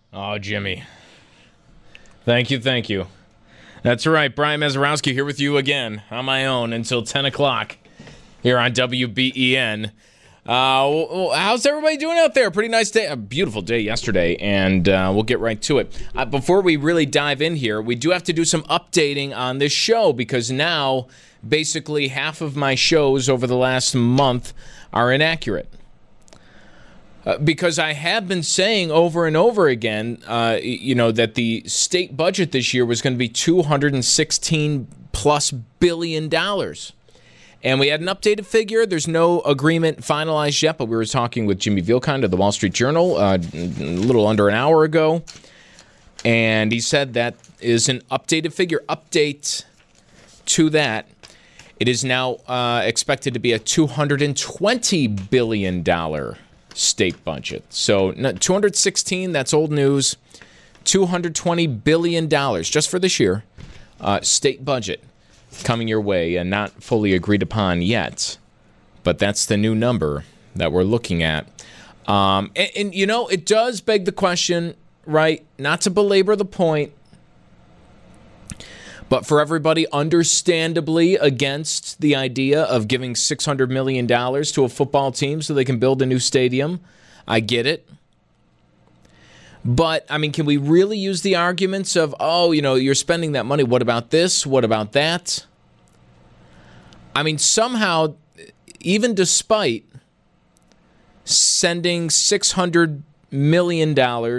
Oh, Jimmy. Thank you, thank you. That's right. Brian Mazurowski here with you again on my own until 10 o'clock here on WBEN. How's everybody doing out there? Pretty nice day. A beautiful day yesterday, and we'll get right to it. Before we really dive in here, we do have to do some updating on this show because now basically half of my shows over the last month are inaccurate. Because I have been saying over and over again, that the state budget this year was going to be $216+ billion. And we had an updated figure. There's no agreement finalized yet, but we were talking with Jimmy Vilcond of the Wall Street Journal a little under an hour ago. And he said that is an updated figure. Update to that. It is now expected to be a $220 billion state budget. So 216, that's old news. $220 billion just for this year. State budget coming your way and not fully agreed upon yet. But that's the new number that we're looking at. And it does beg the question, right? Not to belabor the point, but for everybody understandably against the idea of giving $600 million to a football team so they can build a new stadium, I get it. But, can we really use the arguments of, you're spending that money, what about this, what about that? Somehow, even despite sending $600 million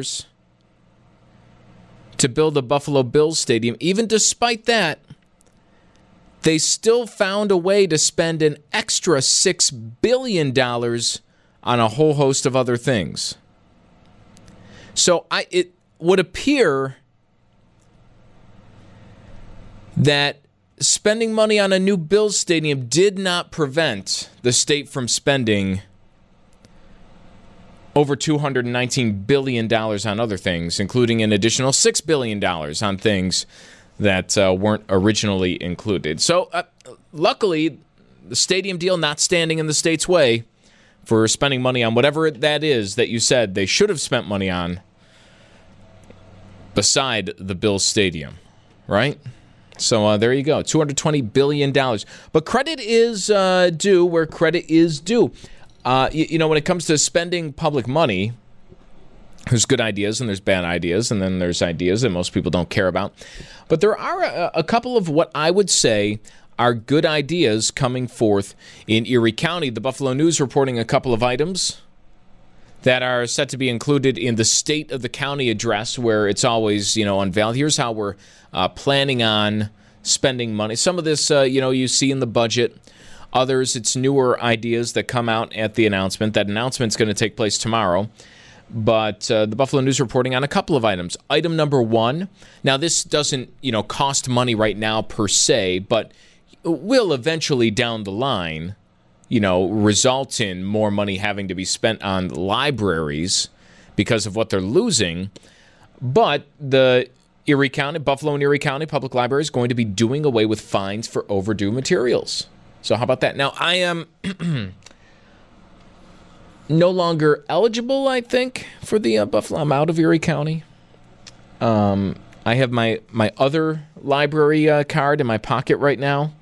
to build a Buffalo Bills stadium, even despite that, they still found a way to spend an extra $6 billion on a whole host of other things. So it would appear that spending money on a new Bills stadium did not prevent the state from spending over $219 billion on other things, including an additional $6 billion on things that weren't originally included. So, luckily, the stadium deal not standing in the state's way for spending money on whatever that is that you said they should have spent money on beside the Bills stadium, right? So, there you go, $220 billion. But credit is due where credit is due. When it comes to spending public money, there's good ideas and there's bad ideas, and then there's ideas that most people don't care about. But there are a couple of what I would say are good ideas coming forth in Erie County. The Buffalo News reporting a couple of items that are set to be included in the State of the County address, where it's always, unveiled. Here's how we're planning on spending money. Some of this, you see in the budget. Others, it's newer ideas that come out at the announcement. That announcement's going to take place tomorrow. But the Buffalo News reporting on a couple of items. Item number one. Now, this doesn't, cost money right now per se, but will eventually down the line, result in more money having to be spent on libraries because of what they're losing. But the Buffalo and Erie County Public Library is going to be doing away with fines for overdue materials. So how about that? Now, I am no longer eligible, I think, for the Buffalo. I'm out of Erie County. I have my other library card in my pocket right now.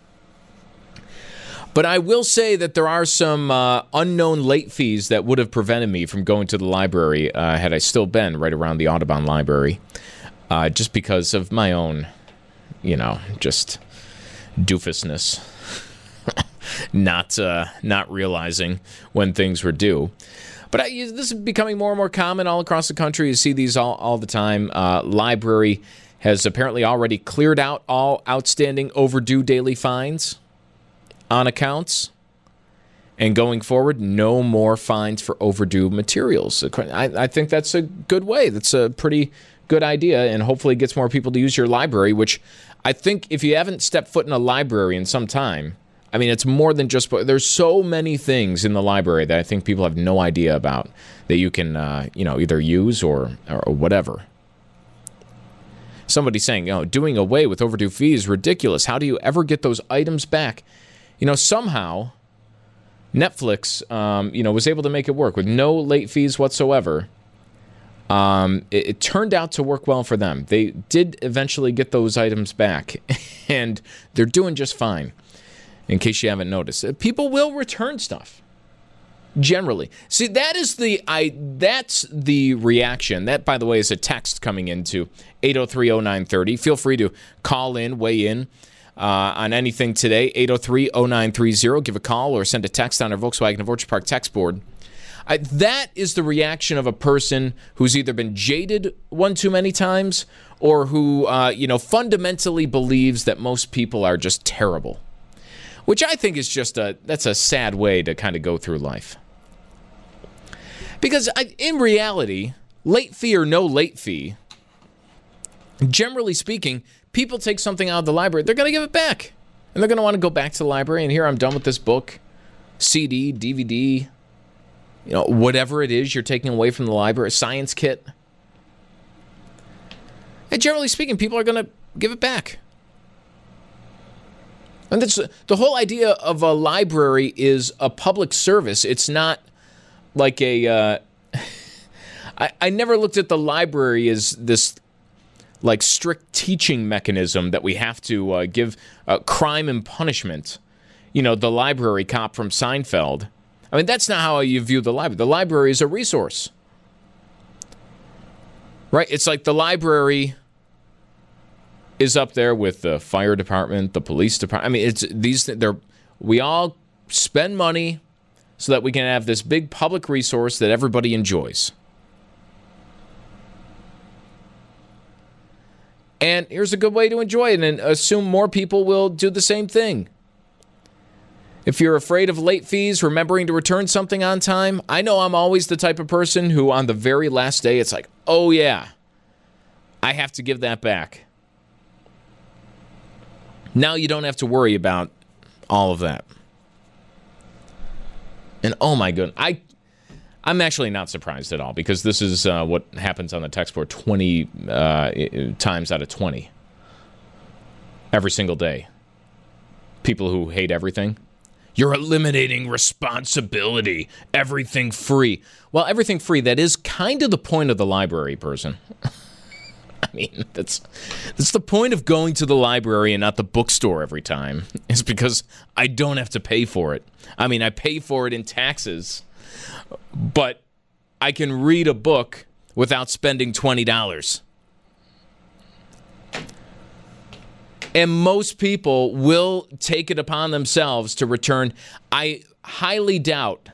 But I will say that there are some unknown late fees that would have prevented me from going to the library had I still been right around the Audubon Library, just because of my own, just doofusness. Not realizing when things were due. But this is becoming more and more common all across the country. You see these all the time. Library has apparently already cleared out all outstanding overdue daily fines on accounts. And going forward, no more fines for overdue materials. I think that's a good way. That's a pretty good idea, and hopefully gets more people to use your library, which I think if you haven't stepped foot in a library in some time, it's more than just, there's so many things in the library that I think people have no idea about that you can, either use or whatever. Somebody saying, doing away with overdue fees is ridiculous. How do you ever get those items back? Somehow Netflix, was able to make it work with no late fees whatsoever. It turned out to work well for them. They did eventually get those items back, and they're doing just fine, in case you haven't noticed. People will return stuff, generally. See, that's the reaction. That, by the way, is a text coming into 803-0930. Feel free to call in, weigh in on anything today, 803-0930. Give a call or send a text on our Volkswagen of Orchard Park text board. That is the reaction of a person who's either been jaded one too many times or who, fundamentally believes that most people are just terrible, which I think is that's a sad way to kind of go through life. Because in reality, late fee or no late fee, generally speaking, people take something out of the library, they're going to give it back. And they're going to want to go back to the library, and here I'm done with this book, CD, DVD, whatever it is you're taking away from the library, a science kit. And generally speaking, people are going to give it back. And that's the whole idea of a library is a public service. It's not like I never looked at the library as this like strict teaching mechanism that we have to give crime and punishment. The library cop from Seinfeld. I mean, that's not how you view the library. The library is a resource, right? It's like the library is up there with the fire department, the police department. I mean, we all spend money so that we can have this big public resource that everybody enjoys. And here's a good way to enjoy it and assume more people will do the same thing. If you're afraid of late fees, remembering to return something on time, I know I'm always the type of person who on the very last day, it's like, oh yeah, I have to give that back. Now you don't have to worry about all of that. And oh my goodness, I'm actually not surprised at all, because this is what happens on the text board 20 times out of 20 every single day. People who hate everything. You're eliminating responsibility. Everything free. Well, everything free, that is kind of the point of the library, person. I mean, that's the point of going to the library and not the bookstore every time. It's because I don't have to pay for it. I mean, I pay for it in taxes, but I can read a book without spending $20. And most people will take it upon themselves to return. I highly doubt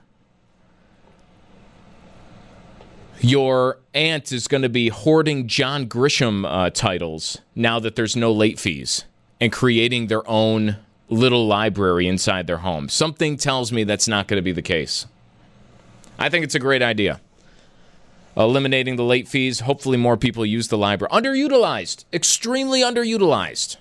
your aunt is going to be hoarding John Grisham titles now that there's no late fees and creating their own little library inside their home. Something tells me that's not going to be the case. I think it's a great idea. Eliminating the late fees. Hopefully more people use the library. Underutilized. Extremely underutilized.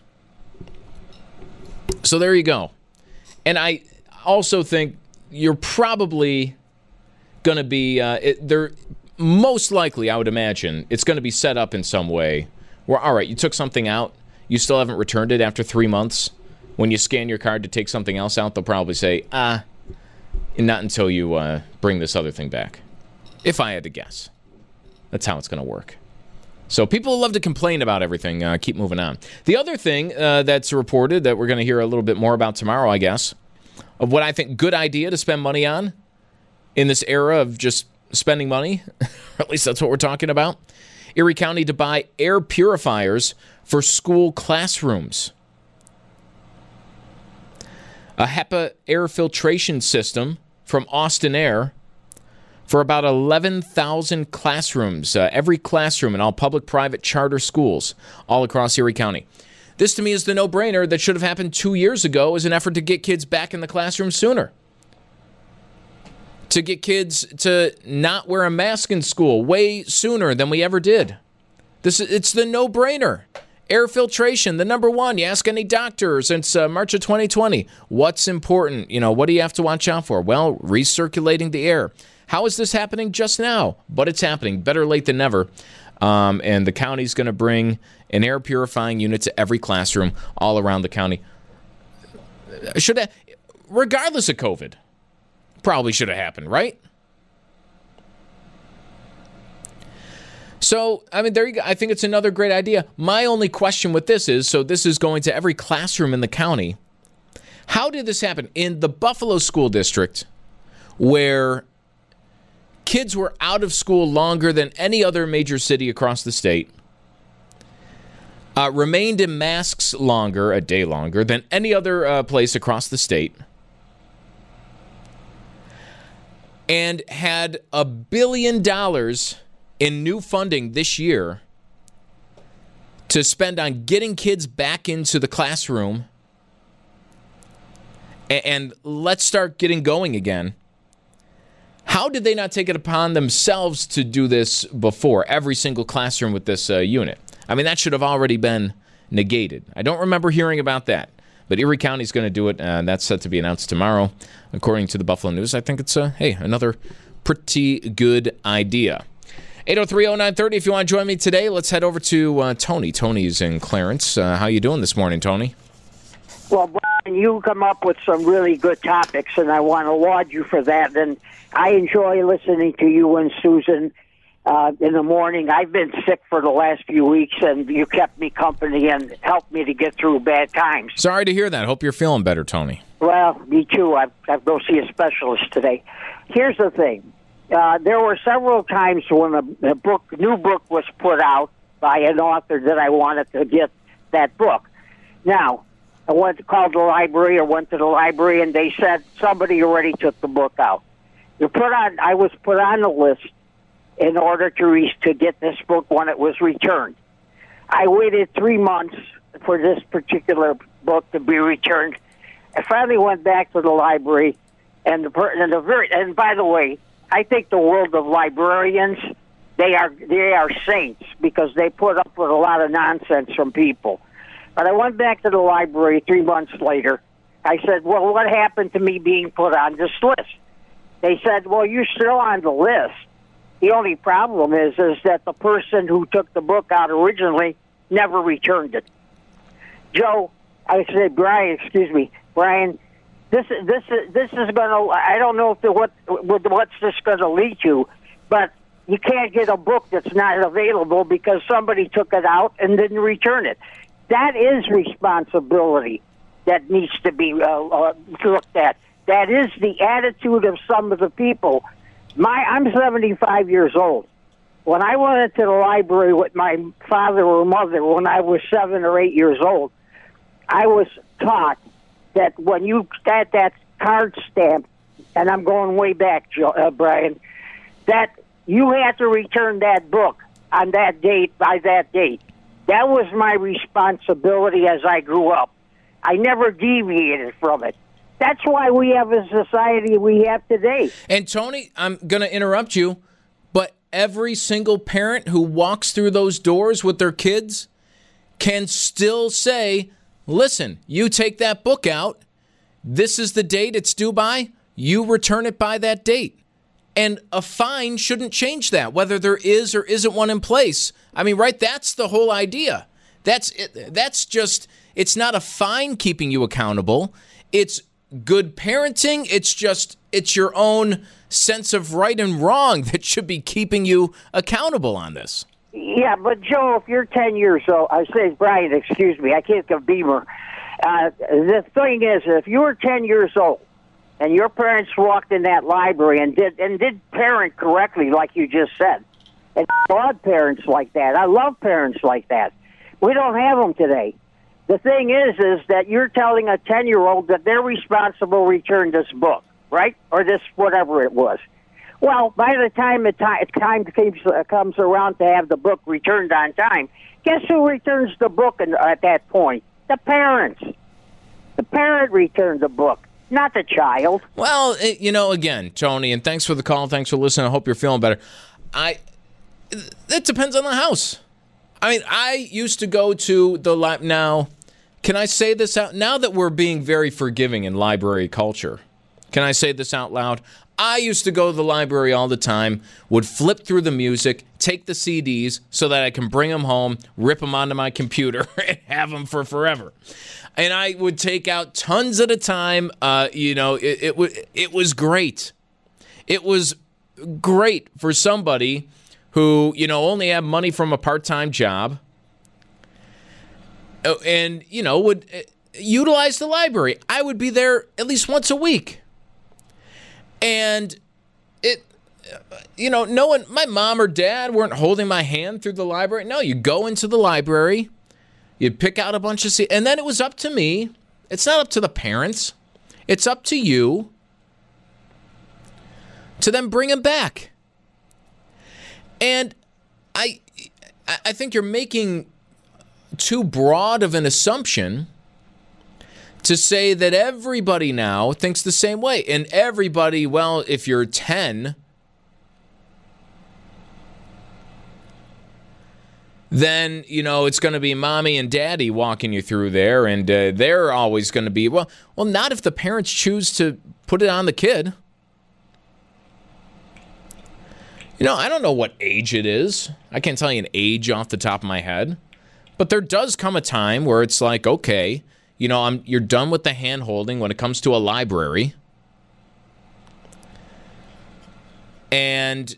So there you go. And I also think you're probably going to be, most likely, I would imagine, it's going to be set up in some way where, all right, you took something out, you still haven't returned it after 3 months. When you scan your card to take something else out, they'll probably say, not until you bring this other thing back. If I had to guess. That's how it's going to work. So people love to complain about everything. Keep moving on. The other thing that's reported that we're going to hear a little bit more about tomorrow, I guess, of what I think good idea to spend money on in this era of just spending money, or at least that's what we're talking about. Erie County to buy air purifiers for school classrooms. A HEPA air filtration system from Austin Air for about 11,000 classrooms, every classroom in all public, private, charter schools all across Erie County. This, to me, is the no-brainer that should have happened 2 years ago as an effort to get kids back in the classroom sooner. To get kids to not wear a mask in school way sooner than we ever did. It's the no-brainer. Air filtration, the number one. You ask any doctor since March of 2020, what's important? What do you have to watch out for? Well, recirculating the air. How is this happening just now? But it's happening. Better late than never. And the county's going to bring an air purifying unit to every classroom all around the county. Regardless of COVID, probably should have happened, right? So, I mean, there you go. I think it's another great idea. My only question with this is, so this is going to every classroom in the county. How did this happen? In the Buffalo School District, where kids were out of school longer than any other major city across the state, remained in masks longer, a day longer, than any other place across the state, and had $1 billion in new funding this year to spend on getting kids back into the classroom and let's start getting going again. How did they not take it upon themselves to do this before, every single classroom with this unit? I mean, that should have already been negated. I don't remember hearing about that. But Erie County is going to do it, and that's set to be announced tomorrow. According to the Buffalo News, I think it's, another pretty good idea. 803-0930, if you want to join me today, let's head over to Tony. Tony's in Clarence. How you doing this morning, Tony? Well, Brian, you come up with some really good topics, and I want to laud you for that. And I enjoy listening to you and Susan in the morning. I've been sick for the last few weeks, and you kept me company and helped me to get through bad times. New to hear that. Hope you're feeling better, Tony. Well, me too. I've go see a specialist today. Here's the thing. There were several times when a new book was put out by an author that I wanted to get that book. Now, I went to call the library or went to the library, and they said somebody already took the book out. I was put on the list in order to get this book when it was returned. I waited 3 months for this particular book to be returned. I finally went back to the library, and by the way, I think the world of librarians, they are saints because they put up with a lot of nonsense from people. But I went back to the library 3 months later. I said, well, what happened to me being put on this list? They said, well, you're still on the list. The only problem is that the person who took the book out originally never returned it. Joe, I said, Brian, this is gonna. I don't know what's this gonna lead to, but you can't get a book that's not available because somebody took it out and didn't return it. That is responsibility that needs to be looked at. That is the attitude of some of the people. I'm 75 years old. When I went into the library with my father or mother when I was 7 or 8 years old, I was taught that when you got that card stamp, and I'm going way back, Brian, that you had to return that book on that date, by that date. That was my responsibility as I grew up. I never deviated from it. That's why we have a society we have today. And Tony, I'm going to interrupt you, but every single parent who walks through those doors with their kids can still say, listen, you take that book out, this is the date it's due by, you return it by that date. And a fine shouldn't change that, whether there is or isn't one in place. I mean, right, that's the whole idea. That's just, it's not a fine keeping you accountable. It's good parenting. It's your own sense of right and wrong that should be keeping you accountable on this. Yeah, but Joe, if you're 10 years old, I say, Brian, excuse me, I can't give Beamer. The thing is, if you were 10 years old and your parents walked in that library and did parent correctly, like you just said, and I love parents like that. I love parents like that. We don't have them today. The thing is that you're telling a 10-year-old that they're responsible to return this book, right? Or this, whatever it was. Well, by the time time comes around to have the book returned on time, guess who returns the book at that point? The parents. The parent returned the book, not the child. Well, again, Tony, and thanks for the call. Thanks for listening. I hope you're feeling better. It depends on the house. I mean, I used to go to the now. Can I say this out? Now that we're being very forgiving in library culture, can I say this out loud? I used to go to the library all the time, would flip through the music, take the CDs so that I can bring them home, rip them onto my computer, and have them for forever. And I would take out tons at a time. It was great. It was great for somebody who, only have money from a part-time job and, would utilize the library. I would be there at least once a week. And no one, my mom or dad weren't holding my hand through the library. No, you go into the library, you pick out a bunch of seats, and then it was up to me. It's not up to the parents. It's up to you to then bring them back. And I think you're making too broad of an assumption to say that everybody now thinks the same way. And everybody, well, if you're 10, then, it's going to be mommy and daddy walking you through there, and they're always going to be, well, not if the parents choose to put it on the kid. I don't know what age it is. I can't tell you an age off the top of my head. But there does come a time where it's like, okay, you're done with the hand-holding when it comes to a library. And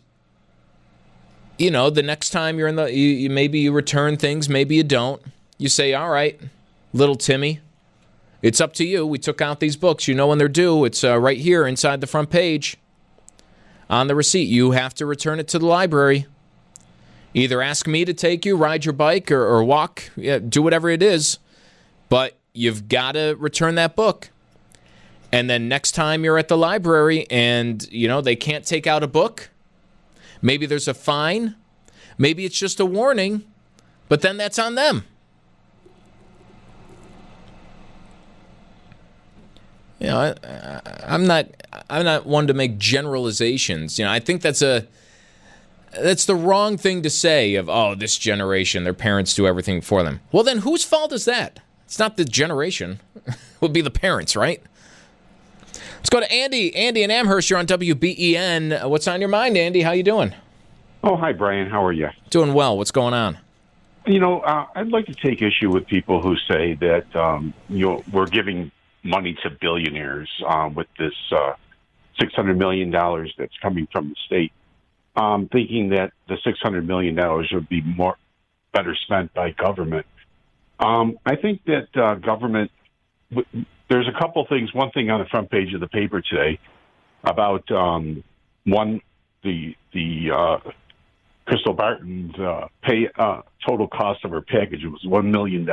the next time you're in maybe you return things, maybe you don't. You say, all right, little Timmy, it's up to you. We took out these books. When they're due. It's right here inside the front page on the receipt. You have to return it to the library. Either ask me to take you, ride your bike, or walk, do whatever it is. But you've got to return that book. And then next time you're at the library and, they can't take out a book, maybe there's a fine. Maybe it's just a warning, but then that's on them. I'm not one to make generalizations. I think that's the wrong thing to say of, this generation, their parents do everything for them. Well, then whose fault is that? It's not the generation. It would be the parents, right? Let's go to Andy. Andy in Amherst, you're on WBEN. What's on your mind, Andy? How you doing? Oh, hi, Brian. How are you? Doing well. What's going on? I'd like to take issue with people who say that, we're giving money to billionaires with this $600 million that's coming from the state, thinking that the $600 million would be better spent by government. I think that government, there's a couple things. One thing on the front page of the paper today about the Crystal Barton's total cost of her package was $1 million,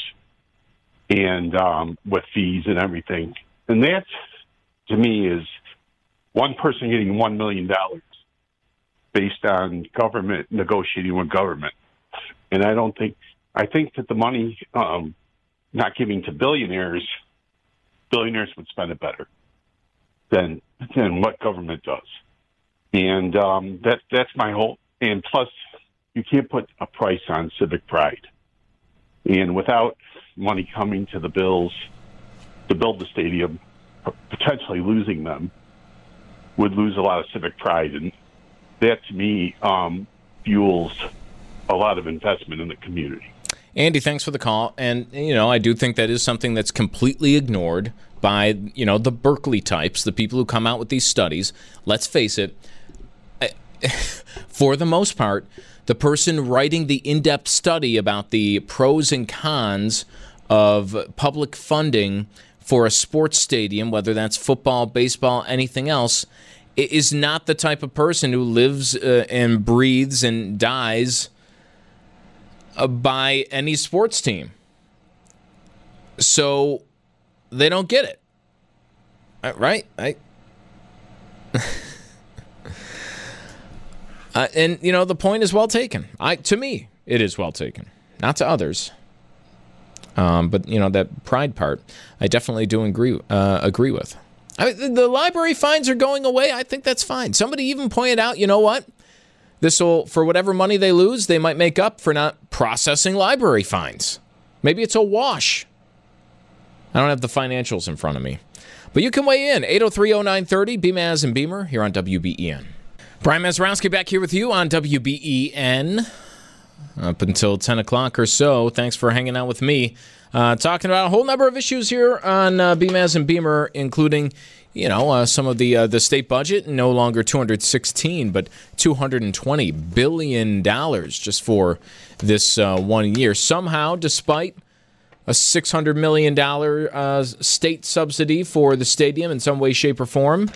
and with fees and everything. And that, to me, is one person getting $1 million based on government negotiating with government. And I think that the money not giving to billionaires would spend it better than what government does. And that's my whole. And plus, you can't put a price on civic pride. And without money coming to the Bills to build the stadium, potentially losing them, would lose a lot of civic pride. And that, to me, fuels a lot of investment in the community. Andy, thanks for the call. And, I do think that is something that's completely ignored by, the Berkeley types, the people who come out with these studies. Let's face it, for the most part, the person writing the in-depth study about the pros and cons of public funding for a sports stadium, whether that's football, baseball, anything else, is not the type of person who lives and breathes and dies by any sports team. So they don't get it. Right? And, the point is well taken. To me, it is well taken. Not to others. But, that pride part, I definitely do agree with. The library fines are going away. I think that's fine. Somebody even pointed out, what? This will, for whatever money they lose, they might make up for not processing library fines. Maybe it's a wash. I don't have the financials in front of me. But you can weigh in. 803-0930, BMAS and Beamer here on WBEN. Brian Mazurowski back here with you on WBEN up until 10 o'clock or so. Thanks for hanging out with me. Talking about a whole number of issues here on BMAS and Beamer, including some of the state budget, no longer 216, but $220 billion just for this 1 year. Somehow, despite a $600 million state subsidy for the stadium in some way, shape, or form,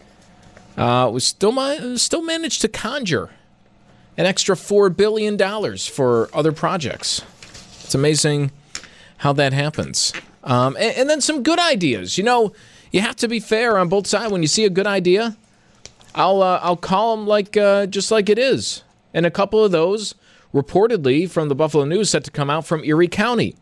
we still managed to conjure an extra $4 billion for other projects. It's amazing how that happens. And then some good ideas. You have to be fair on both sides. When you see a good idea, I'll call them just like it is. And a couple of those, reportedly from the Buffalo News, set to come out from Erie County,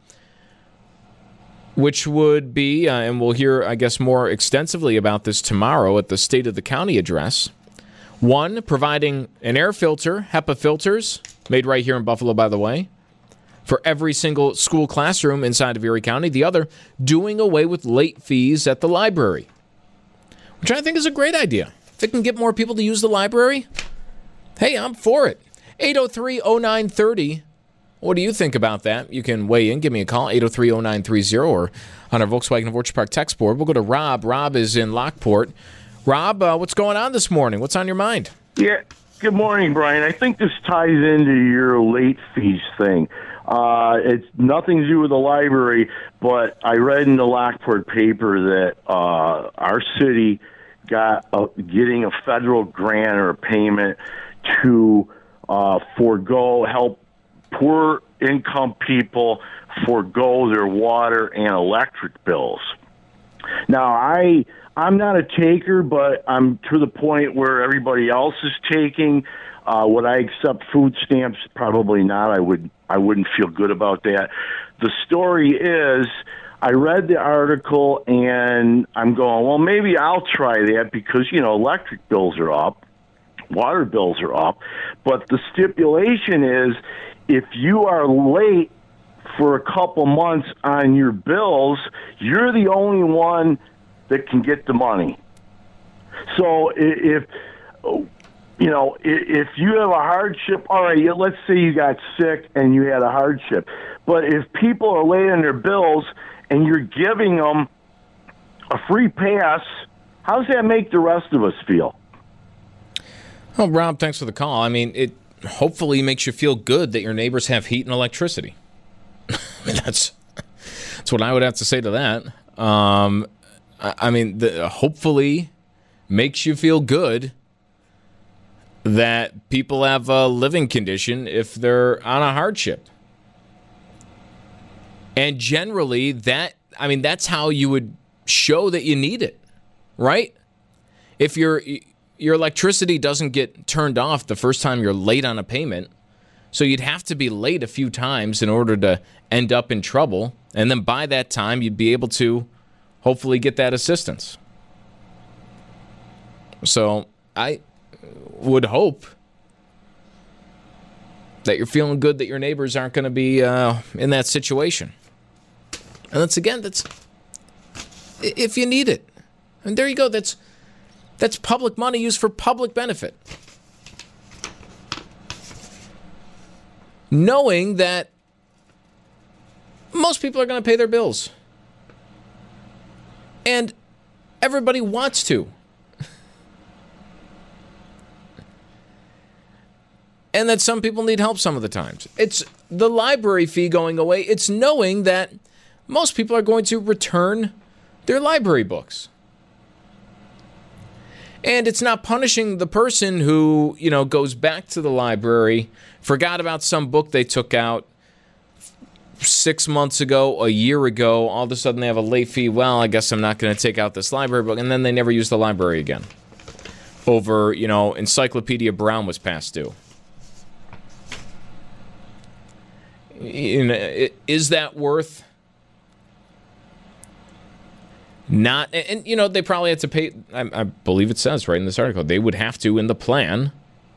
which would be, and we'll hear, I guess, more extensively about this tomorrow at the State of the County address. One, providing an air filter, HEPA filters, made right here in Buffalo, by the way, for every single school classroom inside of Erie County. The other, doing away with late fees at the library, which I think is a great idea. If it can get more people to use the library, hey, I'm for it. 803-0930. What do you think about that? You can weigh in. Give me a call, 803-0930, or on our Volkswagen of Orchard Park text board. We'll go to Rob. Rob is in Lockport. Rob, what's going on this morning? What's on your mind? Yeah, good morning, Brian. I think this ties into your late fees thing. It's nothing to do with the library, but I read in the Lockport paper that our city getting a federal grant or a payment to help poor income people forego their water and electric bills. Now, I'm not a taker, but I'm to the point where everybody else is taking. Would I accept food stamps? Probably not. I wouldn't feel good about that. The story is, I read the article and I'm going, well, maybe I'll try that because, electric bills are up, water bills are up. But the stipulation is, if you are late for a couple months on your bills, you're the only one that can get the money. So if you have a hardship, all right, let's say you got sick and you had a hardship. But if people are late on their bills and you're giving them a free pass, how does that make the rest of us feel? Well, Rob, thanks for the call. I mean, it hopefully makes you feel good that your neighbors have heat and electricity. I mean, that's what I would have to say to that. Hopefully makes you feel good that people have a living condition if they're on a hardship. And generally, that's how you would show that you need it, right? If your electricity doesn't get turned off the first time you're late on a payment, so you'd have to be late a few times in order to end up in trouble, and then by that time, you'd be able to hopefully get that assistance. So I would hope that you're feeling good that your neighbors aren't going to be in that situation. And that's if you need it. And there you go. That's public money used for public benefit. Knowing that most people are going to pay their bills. And everybody wants to. And that some people need help some of the times. It's the library fee going away. It's knowing that most people are going to return their library books. And it's not punishing the person who, goes back to the library, forgot about some book they took out 6 months ago, a year ago. All of a sudden they have a late fee. Well, I guess I'm not going to take out this library book. And then they never use the library again. Over, Encyclopedia Brown was past due. Is that worth not? And they probably had to pay. I believe it says right in this article they would have to, in the plan,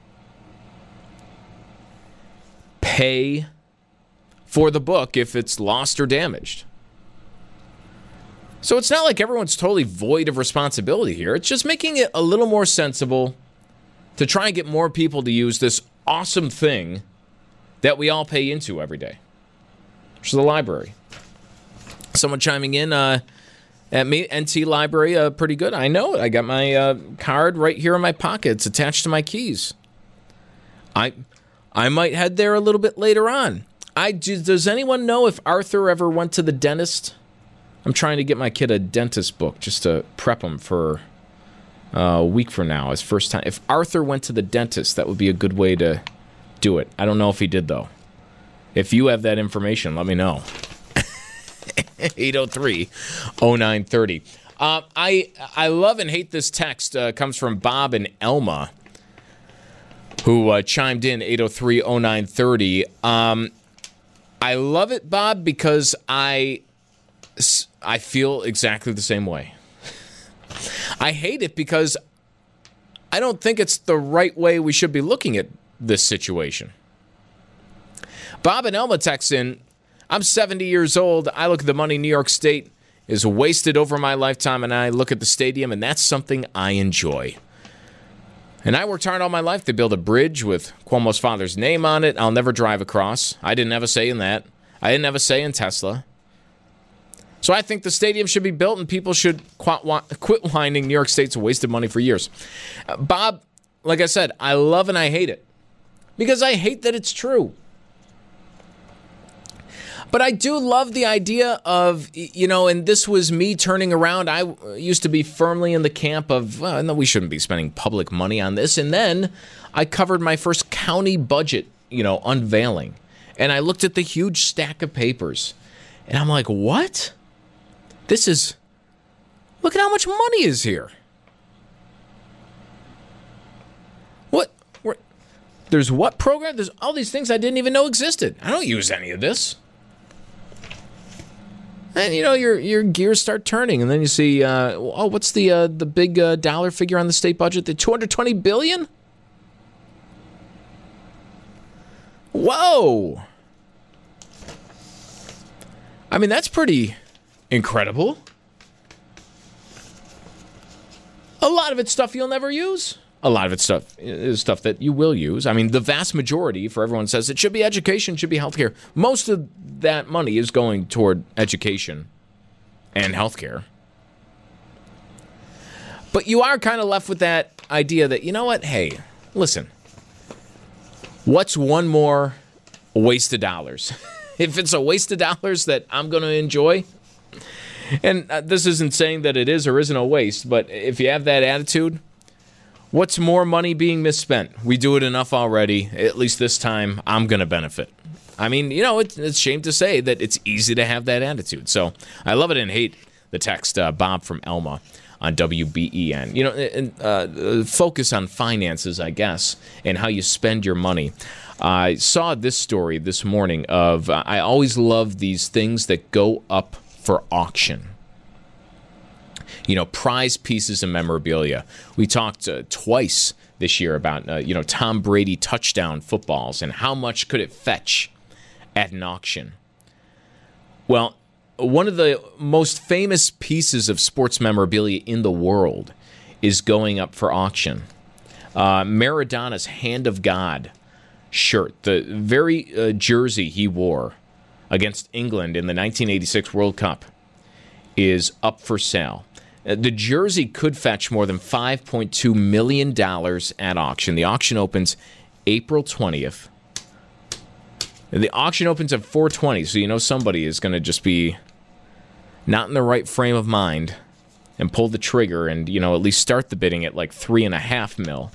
pay for the book if it's lost or damaged. So it's not like everyone's totally void of responsibility here. It's just making it a little more sensible to try and get more people to use this awesome thing that we all pay into every day, which is the library. Someone chiming in, At me, NT Library, pretty good. I know it. I got my card right here in my pocket. It's attached to my keys. I might head there a little bit later on. Does anyone know if Arthur ever went to the dentist? I'm trying to get my kid a dentist book just to prep him for a week from now, his first time. If Arthur went to the dentist, that would be a good way to do it. I don't know if he did, though. If you have that information, let me know. 803-0930. I love and hate this text. Comes from Bob and Elma, who chimed in 803-0930. I love it, Bob, because I feel exactly the same way. I hate it because I don't think it's the right way we should be looking at this situation. Bob and Elma text in, I'm 70 years old. I look at the money New York State is wasted over my lifetime, and I look at the stadium, and that's something I enjoy. And I worked hard all my life to build a bridge with Cuomo's father's name on it. I'll never drive across. I didn't have a say in that. I didn't have a say in Tesla. So I think the stadium should be built, and people should quit whining New York State's wasted money for years. Bob, like I said, I love and I hate it because I hate that it's true. But I do love the idea of, and this was me turning around. I used to be firmly in the camp of, no, we shouldn't be spending public money on this. And then I covered my first county budget, unveiling. And I looked at the huge stack of papers. And I'm like, what? Look at how much money is here. What? There's what program? There's all these things I didn't even know existed. I don't use any of this. And, your gears start turning, and then you see, what's the big dollar figure on the state budget? The $220 billion? Whoa! I mean, that's pretty incredible. A lot of it's stuff you'll never use. A lot of it's stuff that you will use. I mean, the vast majority, for everyone says it should be education, should be healthcare. Most of that money is going toward education and healthcare. But you are kind of left with that idea that, hey, listen, what's one more waste of dollars? If it's a waste of dollars that I'm going to enjoy, and this isn't saying that it is or isn't a waste, but if you have that attitude, what's more money being misspent? We do it enough already. At least this time, I'm going to benefit. I mean, it's a shame to say that it's easy to have that attitude. So I love it and hate the text, Bob from Elma on WBEN. Focus on finances, I guess, and how you spend your money. I saw this story this morning of I always love these things that go up for auction. Prize pieces of memorabilia. We talked twice this year about, Tom Brady touchdown footballs and how much could it fetch at an auction. Well, one of the most famous pieces of sports memorabilia in the world is going up for auction. Maradona's Hand of God shirt, the very jersey he wore against England in the 1986 World Cup, is up for sale. The jersey could fetch more than $5.2 million at auction. The auction opens April 20th. The auction opens at 4:20, so somebody is going to just be not in the right frame of mind and pull the trigger and, at least start the bidding at like $3.5 million.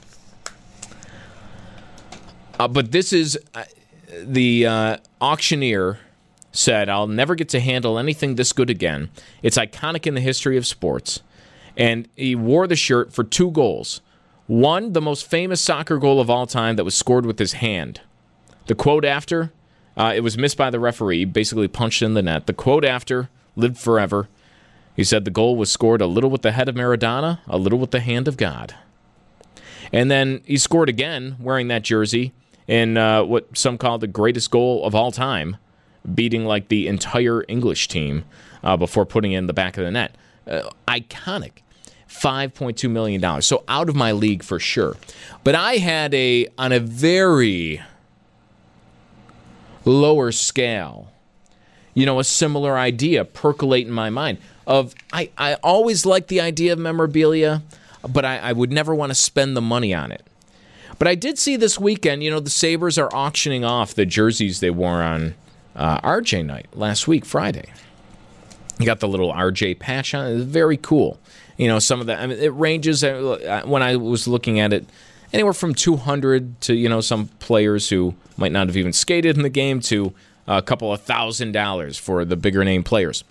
But this is the auctioneer said, I'll never get to handle anything this good again. It's iconic in the history of sports. And he wore the shirt for 2 goals. One, the most famous soccer goal of all time that was scored with his hand. The quote after, it was missed by the referee, basically punched in the net. The quote after lived forever. He said the goal was scored a little with the head of Maradona, a little with the hand of God. And then he scored again wearing that jersey in what some call the greatest goal of all time, beating like the entire English team before putting it in the back of the net. Iconic. $5.2 million. So out of my league for sure. But I had on a very lower scale, a similar idea percolate in my mind of I always liked the idea of memorabilia, but I would never want to spend the money on it. But I did see this weekend, the Sabres are auctioning off the jerseys they wore on RJ night last week, Friday. You got the little RJ patch on it. It's very cool. Some of that, it ranges, when I was looking at it, anywhere from $200 to, some players who might not have even skated in the game to a couple of $1,000 for the bigger name players.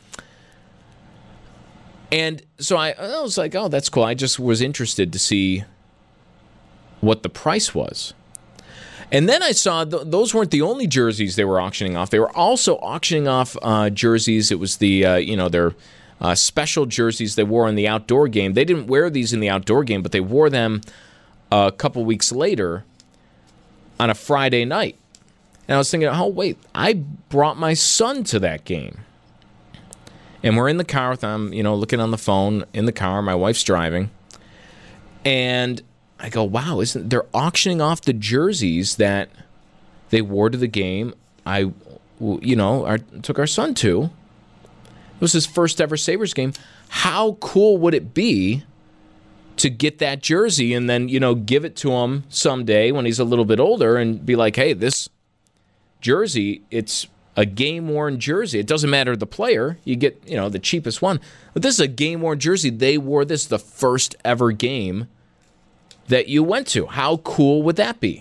And so I was like, oh, that's cool. I just was interested to see what the price was. And then I saw those weren't the only jerseys they were auctioning off. They were also auctioning off jerseys. It was the, their special jerseys they wore in the outdoor game. They didn't wear these in the outdoor game, but they wore them a couple weeks later on a Friday night. And I was thinking, oh, wait, I brought my son to that game. And we're in the car with him, looking on the phone in the car. My wife's driving. And I go, wow, they're auctioning off the jerseys that they wore to the game. I took our son to. It was his first ever Sabres game. How cool would it be to get that jersey and then, give it to him someday when he's a little bit older and be like, hey, this jersey, it's a game-worn jersey. It doesn't matter the player. You get, the cheapest one. But this is a game-worn jersey. They wore this the first ever game that you went to. How cool would that be?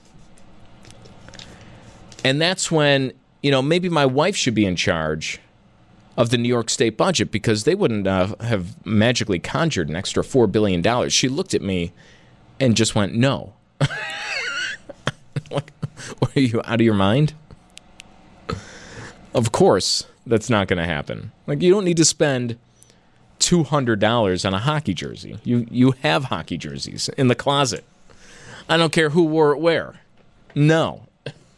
And that's when, maybe my wife should be in charge of the New York State budget because they wouldn't have magically conjured an extra $4 billion. She looked at me and just went, no. Like, are you out of your mind? Of course, that's not going to happen. Like, you don't need to spend $200 on a hockey jersey. You have hockey jerseys in the closet. I don't care who wore it where. No.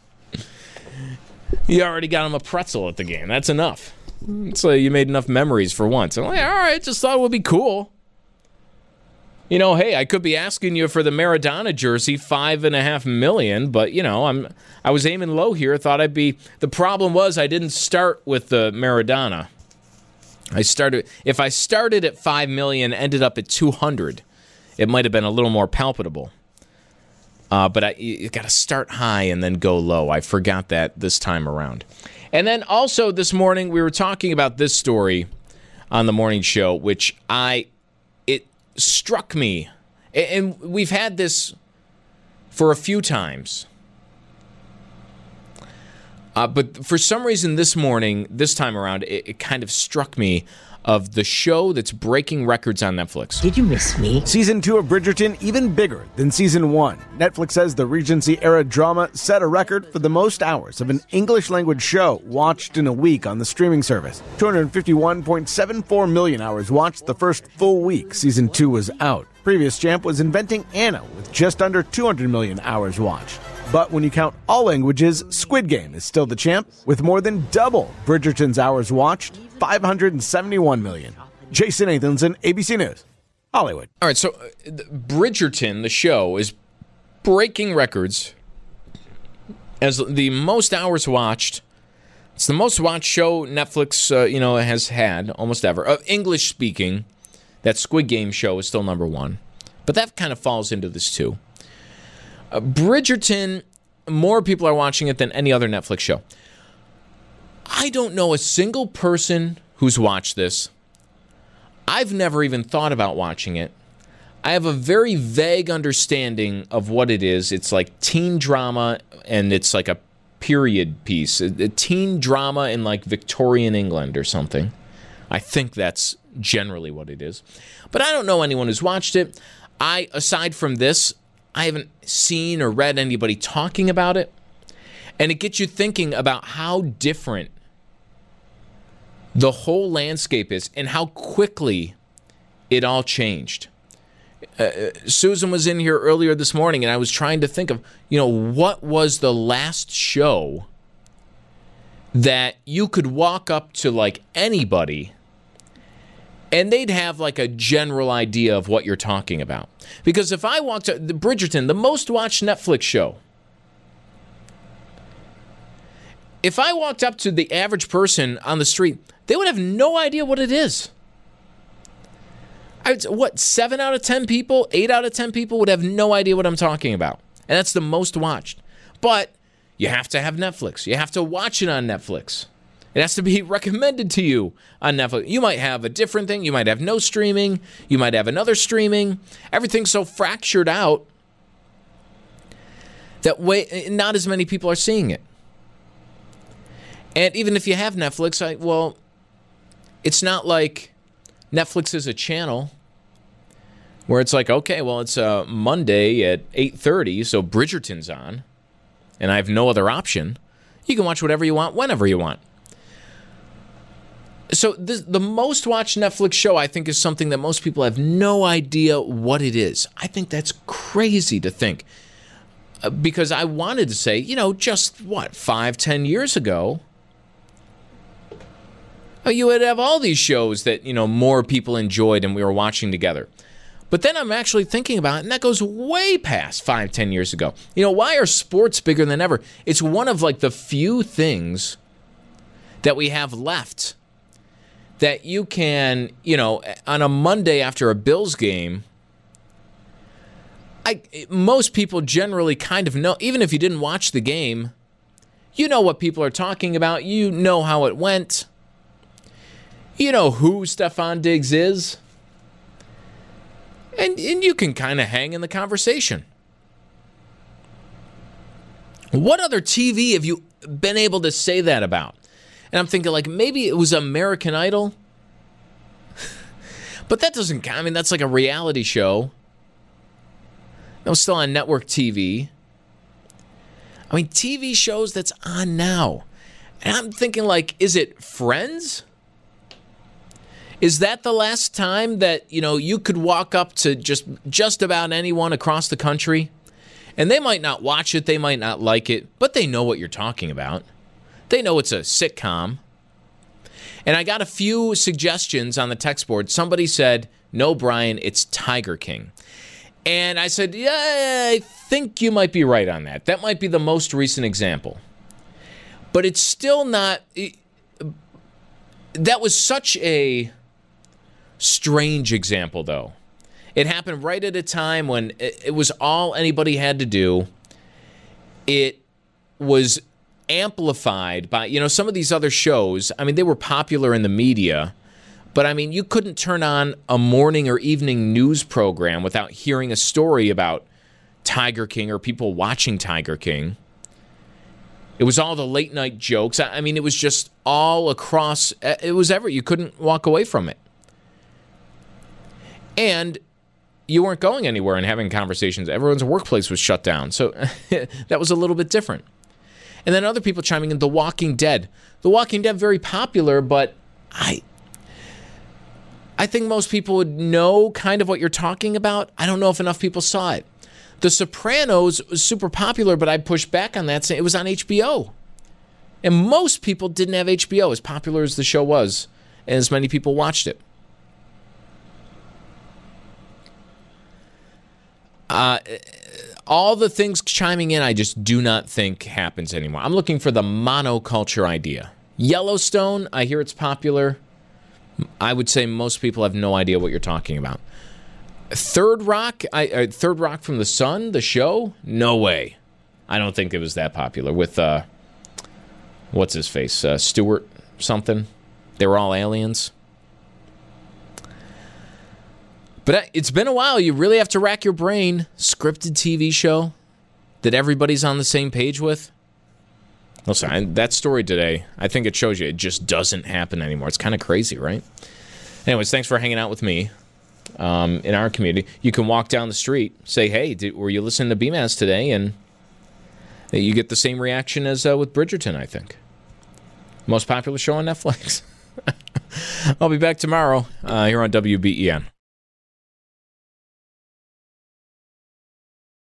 You already got him a pretzel at the game. That's enough. So you made enough memories for once. I'm like, all right, just thought it would be cool. Hey, I could be asking you for the Maradona jersey, $5.5 million, but I was aiming low here. Thought I'd be. The problem was I didn't start with the Maradona. If I started at $5 million, ended up at $200, it might have been a little more palpable. But you got to start high and then go low. I forgot that this time around. And then also this morning we were talking about this story on the morning show, which it struck me, and we've had this for a few times. But for some reason this time around, it kind of struck me of the show that's breaking records on Netflix. Did you miss me? Season 2 of Bridgerton even bigger than Season 1. Netflix says the Regency-era drama set a record for the most hours of an English-language show watched in a week on the streaming service. 251.74 million hours watched the first full week Season 2 was out. Previous champ was Inventing Anna with just under 200 million hours watched. But when you count all languages, Squid Game is still the champ, with more than double Bridgerton's hours watched, 571 million. Jason Nathanson, ABC News, Hollywood. All right, so Bridgerton, the show, is breaking records as the most hours watched. It's the most watched show Netflix, has had almost ever. English speaking, that Squid Game show is still number one, but that kind of falls into this too. Bridgerton, more people are watching it than any other Netflix show. I don't know a single person who's watched this. I've never even thought about watching it. I have a very vague understanding of what it is. It's like teen drama, and it's like a period piece. A teen drama in like Victorian England or something. I think that's generally what it is. But I don't know anyone who's watched it. Aside from this, I haven't seen or read anybody talking about it. And it gets you thinking about how different the whole landscape is and how quickly it all changed. Susan was in here earlier this morning, and I was trying to think of, what was the last show that you could walk up to like anybody and they'd have like a general idea of what you're talking about. Because if I walked to Bridgerton, the most watched Netflix show, If I walked up to the average person on the street, they would have no idea what it is. What, 7 out of 10 people, 8 out of 10 people would have no idea what I'm talking about. And that's the most watched. But you have to have Netflix. You have to watch it on Netflix. It has to be recommended to you on Netflix. You might have a different thing. You might have no streaming. You might have another streaming. Everything's so fractured out that not as many people are seeing it. And even if you have Netflix, it's not like Netflix is a channel where it's like, okay, well, it's Monday at 8:30, so Bridgerton's on, and I have no other option. You can watch whatever you want, whenever you want. So the most watched Netflix show, I think, is something that most people have no idea what it is. I think that's crazy to think. Because I wanted to say, just 5-10 years ago, you would have all these shows that, more people enjoyed and we were watching together. But then I'm actually thinking about it, and that goes way past 5-10 years ago. Why are sports bigger than ever? It's one of the few things that we have left that you can, on a Monday after a Bills game, most people generally kind of know, even if you didn't watch the game, you know what people are talking about. You know how it went. You know who Stefon Diggs is. And you can kind of hang in the conversation. What other TV have you been able to say that about? And I'm thinking maybe it was American Idol. But that doesn't count. I mean, that's like a reality show. That was still on network TV. I mean, TV shows that's on now. And I'm thinking is it Friends? Is that the last time that, you could walk up to just about anyone across the country, and they might not watch it, they might not like it, but they know what you're talking about. They know it's a sitcom. And I got a few suggestions on the text board. Somebody said, no, Brian, it's Tiger King. And I said, yeah, I think you might be right on that. That might be the most recent example. But it's still not... That was such a strange example, though. It happened right at a time when it was all anybody had to do. It was amplified by, some of these other shows. I mean, they were popular in the media, but I mean, you couldn't turn on a morning or evening news program without hearing a story about Tiger King or people watching Tiger King. It was all the late night jokes. I mean, it was just all across. It was you couldn't walk away from it. And you weren't going anywhere and having conversations. Everyone's workplace was shut down. So that was a little bit different. And then other people chiming in, The Walking Dead. The Walking Dead, very popular, but I think most people would know kind of what you're talking about. I don't know if enough people saw it. The Sopranos was super popular, but I'd push back on that, saying it was on HBO. And most people didn't have HBO, as popular as the show was, and as many people watched it. All the things chiming in, I just do not think happens anymore. I'm looking for the monoculture idea. Yellowstone, I hear it's popular. I would say most people have no idea what you're talking about. Third Rock from the Sun, the show? No way. I don't think it was that popular with, what's his face? Stewart something. They were all aliens. But it's been a while. You really have to rack your brain. Scripted TV show that everybody's on the same page with. Listen, that story today, I think it shows you it just doesn't happen anymore. It's kind of crazy, right? Anyways, thanks for hanging out with me in our community. You can walk down the street, say, hey, were you listening to BMAS today? And you get the same reaction as with Bridgerton, I think. Most popular show on Netflix. I'll be back tomorrow here on WBEN.